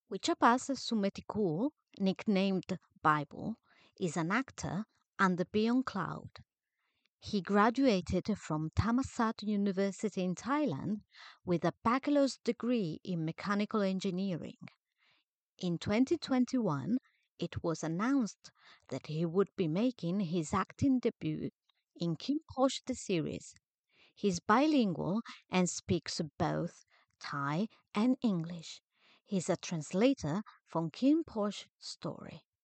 Wichapas Sumetikur, nicknamed Bible, is an actor and the Beyond Cloud. He graduated from Thammasat University in Thailand with a bachelor's degree in mechanical engineering. In 2021, it was announced that he would be making his acting debut in Kim Posh the series. He's bilingual and speaks both Thai and English. He's a translator from Kim Posh's story.